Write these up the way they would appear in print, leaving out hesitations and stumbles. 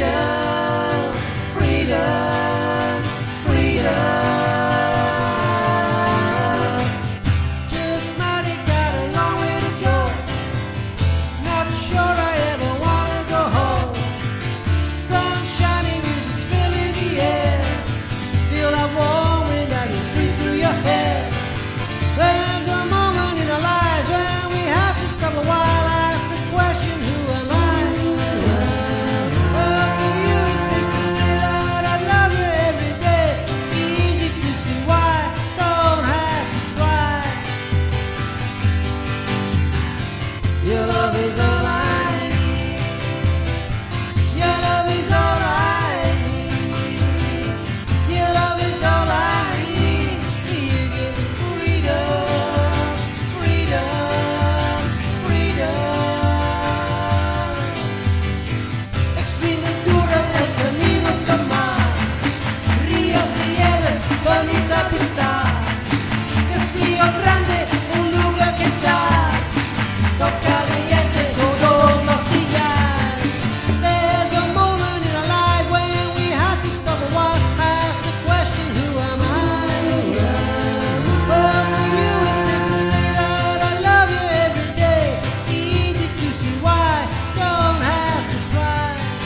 freedom, freedom, freedom. Just might have got a long way to go. Not sure I ever wanna go home. Sun shining, music's filling the air. Feel that warm wind that is free through your hair. There's a moment in our lives when we have to stop a while, ask the question, who am I? Well, for you it's safe to say that I love you every day. Easy to see why, don't have to try. Your love is all I need. Your love is all I need. Your love is all I need. You give me freedom, freedom, freedom. Extreme dura el camino tomar. Ríos y hieles, bonita vista. Castillo grande, un lugar que dar. Sol caliente todos los días. There's a moment in our life when we have to stop a while, ask the question, who am I? Well, for you it's safe to say that I love you every day. Easy to see why, don't have to try.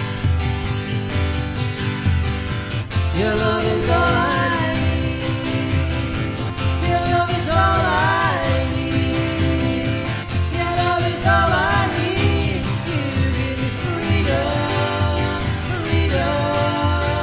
Your love is all I need. Your love is all I need. Your love is all I need. You give me freedom, freedom,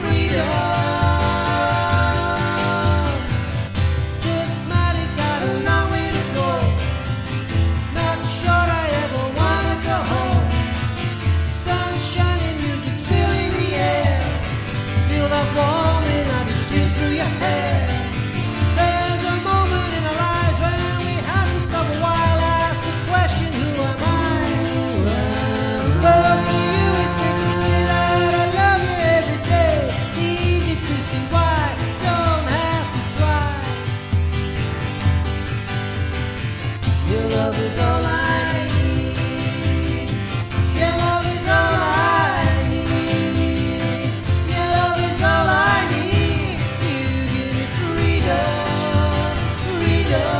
freedom. Just might have got a long way to go. Not sure I ever wanna go home. Sun shining, music's filling the air. Feel that warm wind that is stream through your hair. There's a moment in our lives when we have to stop a while, ask the question, who am I? Well, for you it's safe to say that I love you every day. Easy to see why, don't have to try. Your love is all I need. Your love is all I need. Your love is all I need. You give me freedom, freedom.